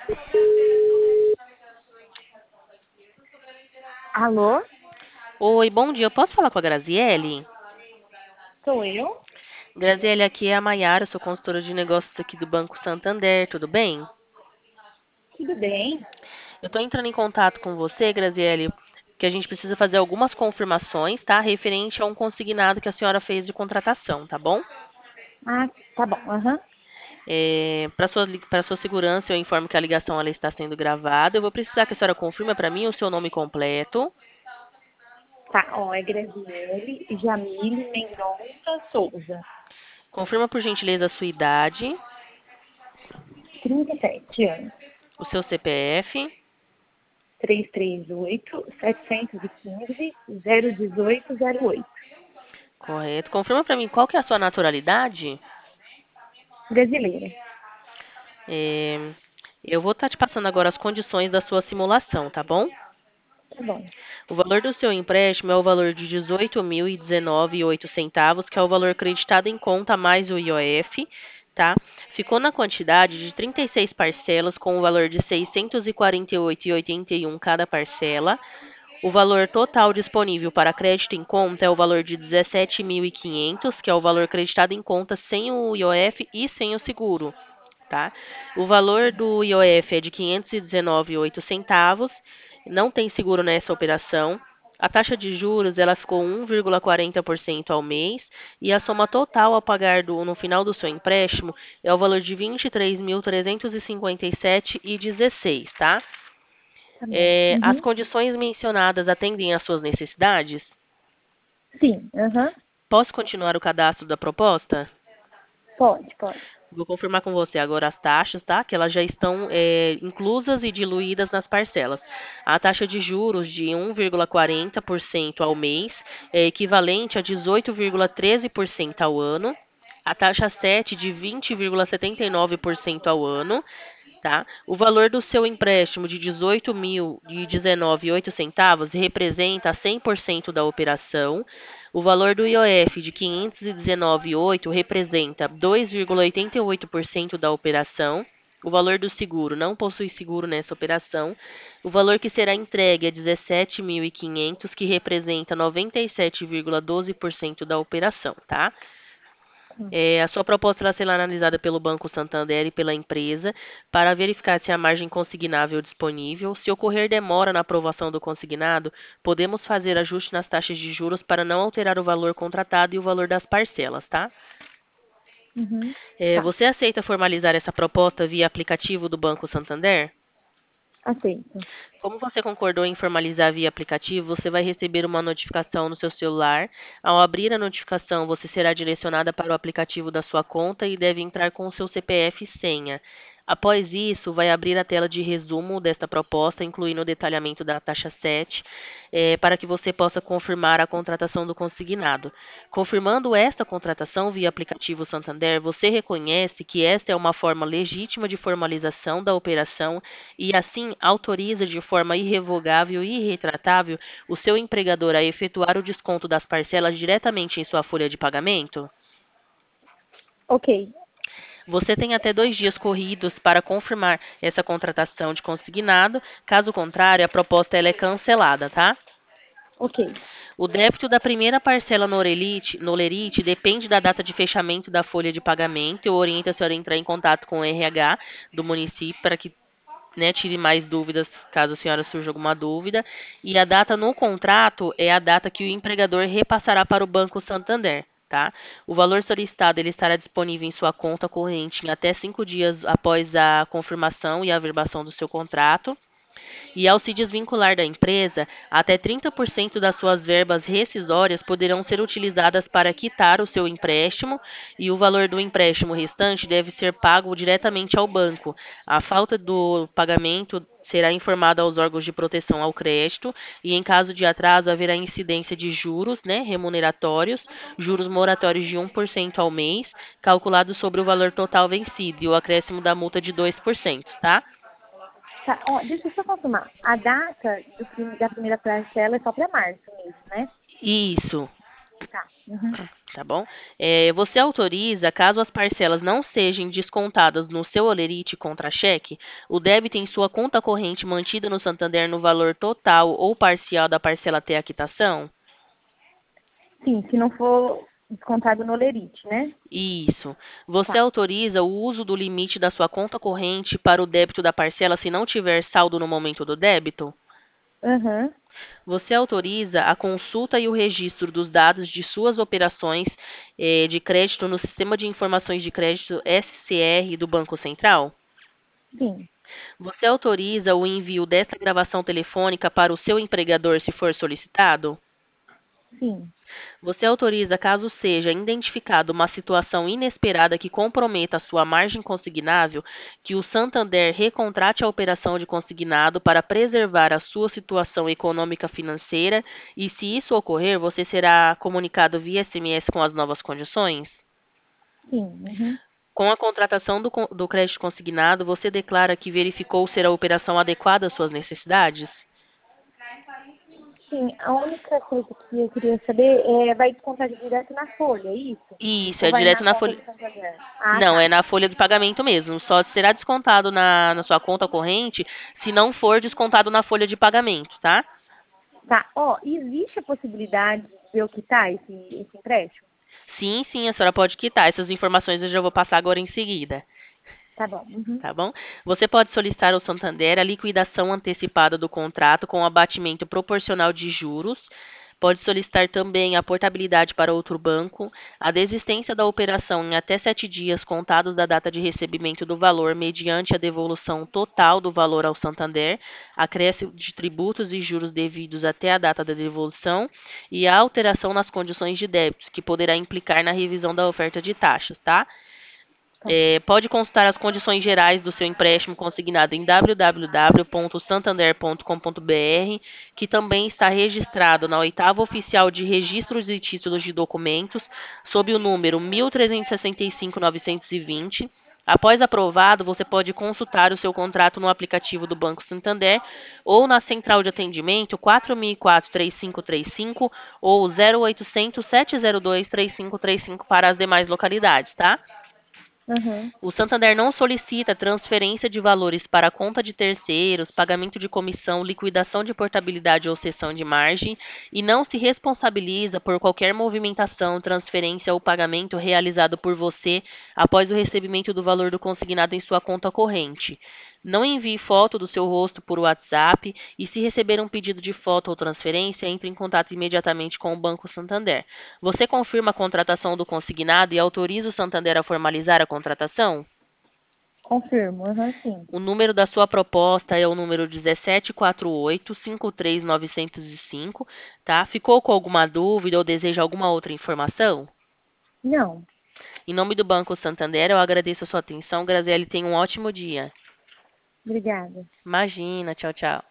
Alô? Oi, bom dia. Eu posso falar com a Graziele? Sou eu? Graziele, aqui é a Maiara, sou consultora de negócios aqui do Banco Santander, tudo bem? Tudo bem? Eu estou entrando em contato com você, Graziele, que a gente precisa fazer algumas confirmações, tá? Referente a um consignado que a senhora fez de contratação, tá bom? Ah, tá bom. Aham. Para sua segurança, eu informo que a ligação ela está sendo gravada. Eu vou precisar que a senhora confirme para mim o seu nome completo. Tá, ó, é Graziele Jamile Mendonça Souza, Confirma, por gentileza, a sua idade, 37 anos. o seu CPF. 338-715-01808. Correto. Confirma para mim qual que é a sua naturalidade. Brasileira. É, eu vou estar te passando agora as condições da sua simulação, tá bom? Tá bom. O valor do seu empréstimo é o valor de 18.019,08 centavos, que é o valor creditado em conta mais o IOF, tá? Ficou na quantidade de 36 parcelas com o valor de 648,81 cada parcela. O valor total disponível para crédito em conta é o valor de 17.500, que é o valor creditado em conta sem o IOF e sem o seguro, tá? O valor do IOF é de 519,08 centavos. Não tem seguro nessa operação. A taxa de juros ela ficou 1,40% ao mês e a soma total a pagar no final do seu empréstimo é o valor de 23.357,16, tá? Tá bom. As Uhum. condições mencionadas atendem às suas necessidades? Sim, aham. Posso continuar o cadastro da proposta? Pode, pode. Vou confirmar com você agora as taxas, tá? Que elas já estão inclusas e diluídas nas parcelas. A taxa de juros de 1,40% ao mês é equivalente a 18,13% ao ano. A taxa 7 de 20,79% ao ano, tá? O valor do seu empréstimo de 18.019,08 centavos representa 100% da operação. O valor do IOF de 519,8 representa 2,88% da operação. O valor do seguro não possui seguro nessa operação. O valor que será entregue é 17.500, que representa 97,12% da operação, tá? Tá. A sua proposta ela será analisada pelo Banco Santander e pela empresa para verificar se há margem consignável disponível. Se ocorrer demora na aprovação do consignado, podemos fazer ajuste nas taxas de juros para não alterar o valor contratado e o valor das parcelas, tá? Uhum. Tá. Você aceita formalizar essa proposta via aplicativo do Banco Santander? Aceito. Como você concordou em formalizar via aplicativo, você vai receber uma notificação no seu celular. Ao abrir a notificação, você será direcionada para o aplicativo da sua conta e deve entrar com o seu CPF e senha. Após isso, vai abrir a tela de resumo desta proposta, incluindo o detalhamento da taxa 7, para que você possa confirmar a contratação do consignado. Confirmando esta contratação via aplicativo Santander, você reconhece que esta é uma forma legítima de formalização da operação e assim autoriza de forma irrevogável e irretratável o seu empregador a efetuar o desconto das parcelas diretamente em sua folha de pagamento? Ok. Você tem até 2 dias corridos para confirmar essa contratação de consignado. Caso contrário, a proposta ela é cancelada, tá? Ok. O débito da primeira parcela no Lerite depende da data de fechamento da folha de pagamento. Eu oriento a senhora a entrar em contato com o RH do município para que, né, tire mais dúvidas caso a senhora surja alguma dúvida. E a data no contrato é a data que o empregador repassará para o Banco Santander. Tá? O valor solicitado ele estará disponível em sua conta corrente em até 5 dias após a confirmação e a averbação do seu contrato. E ao se desvincular da empresa, até 30% das suas verbas rescisórias poderão ser utilizadas para quitar o seu empréstimo e o valor do empréstimo restante deve ser pago diretamente ao banco. A falta do pagamento será informada aos órgãos de proteção ao crédito e, em caso de atraso, haverá incidência de juros, né, remuneratórios, juros moratórios de 1% ao mês, calculado sobre o valor total vencido e o acréscimo da multa de 2%, tá? Tá, ó, deixa eu só confirmar. A data da primeira parcela é só para março mesmo, né? Isso. Tá. Uhum. Tá bom? Você autoriza, caso as parcelas não sejam descontadas no seu holerite contra-cheque, o débito em sua conta corrente mantida no Santander no valor total ou parcial da parcela até a quitação? Sim, se não for descontado no lerite, né? Isso. Você Tá. autoriza o uso do limite da sua conta corrente para o débito da parcela se não tiver saldo no momento do débito? Aham. Você autoriza a consulta e o registro dos dados de suas operações de crédito no Sistema de Informações de Crédito SCR do Banco Central? Sim, Você autoriza o envio desta gravação telefônica para o seu empregador se for solicitado? sim, Você autoriza, caso seja identificada uma situação inesperada que comprometa a sua margem consignável, que o Santander recontrate a operação de consignado para preservar a sua situação econômica financeira e, se isso ocorrer, você será comunicado via SMS com as novas condições? sim. Uhum. Com a contratação do crédito consignado, você declara que verificou ser a operação adequada às suas necessidades? Sim, a única coisa que eu queria saber é, vai descontar direto na folha, é isso? Isso, Ou é vai direto na na conta folha. do Santander? Ah, Não, é tá. na folha de pagamento mesmo. Só será descontado na sua conta corrente se não for descontado na folha de pagamento, tá? Tá, ó, existe a possibilidade de eu quitar esse empréstimo? Sim, sim, a senhora pode quitar. Essas informações eu já vou passar agora em seguida, Tá bom. Uhum. tá bom? Você pode solicitar ao Santander a liquidação antecipada do contrato com abatimento proporcional de juros. Pode solicitar também a portabilidade para outro banco, a desistência da operação em até 7 dias contados da data de recebimento do valor, mediante a devolução total do valor ao Santander, acréscimo de tributos e juros devidos até a data da devolução e a alteração nas condições de débitos, que poderá implicar na revisão da oferta de taxas, tá? Tá. Pode consultar as condições gerais do seu empréstimo consignado em www.santander.com.br, que também está registrado na oitava oficial de registros e títulos de documentos, sob o número 1365920. Após aprovado, você pode consultar o seu contrato no aplicativo do Banco Santander ou na central de atendimento 4004-3535 ou 0800 702 3535 para as demais localidades, tá? Uhum. O Santander não solicita transferência de valores para a conta de terceiros, pagamento de comissão, liquidação de portabilidade ou cessão de margem e não se responsabiliza por qualquer movimentação, transferência ou pagamento realizado por você após o recebimento do valor do consignado em sua conta corrente. Não envie foto do seu rosto por WhatsApp e, se receber um pedido de foto ou transferência, entre em contato imediatamente com o Banco Santander. Você confirma a contratação do consignado e autoriza o Santander a formalizar a contratação? Confirmo. Uhum, sim. O número da sua proposta é o número 1748-53905, tá? Ficou com alguma dúvida ou deseja alguma outra informação? Não. Em nome do Banco Santander, eu agradeço a sua atenção. Graziele, tenha um ótimo dia. Obrigada. Imagina, tchau, tchau.